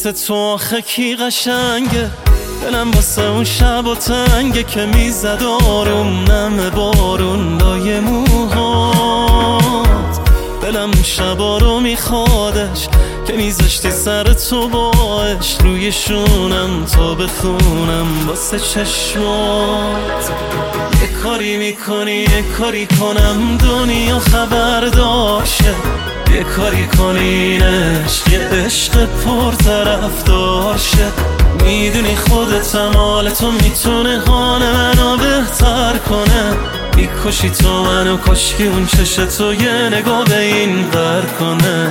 مثل تو آخه کی قشنگه؟ دلم واسه اون شب و تنگه که میزد آروم نم بارون لای موهات. دلم اون شبا رو میخوادش که میذاشتی سر تو باش روی شونم تا بخونم واسه چشمات. یه کاری میکنی یه کاری کنم دنیا خبردارشه، یه کاری کنی این عشق یه عشق پرطرفدار شه. میدونی خودتم حال تو میتونه حال منو بهتر کنه. میکشی تو منو کشکی اون چش تو یه نگاه به این ور کنه.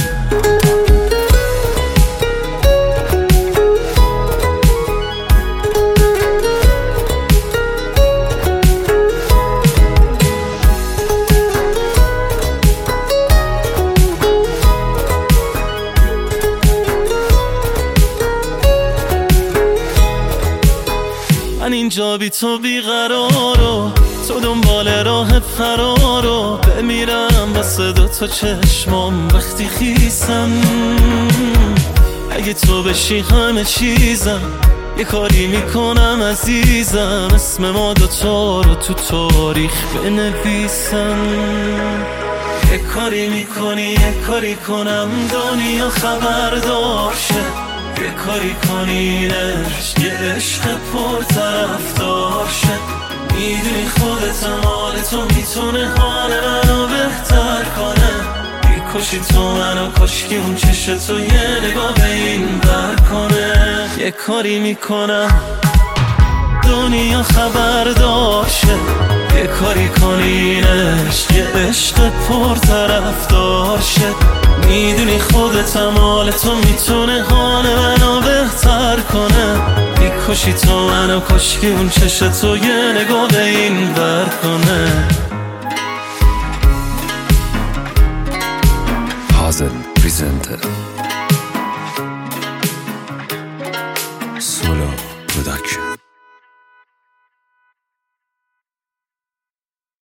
من اینجا بی تو بیقرارو، تو دنبال راه فرارو. بمیرم واسه دوتا چشمام وقتی خیسم. اگه تو بشی همه چیزم، یه کاری میکنم عزیزم اسم ما دوتا رو تو تاریخ بنویسم. یه کاری میکنی یه کاری کنم دنیا خبردار شه، یه کاری کنی نش یه عشق پرطرفدار شه. میدونی خودتم حال تو میتونه حال منو بهتر کنه. میکشی تو منو کشکی اون چش تو یه نگاه به این ور کنه. یه کاری میکنم دنیا خبردار شه، یه کاری کنی نش یه عشق پرطرفدار شه. میدونی خودتم حال تو میتونه حال منو بهتر کنه. میکشی تو منو کشکی اون چش تو یه نگاه به این ور کنه. Hazel presenter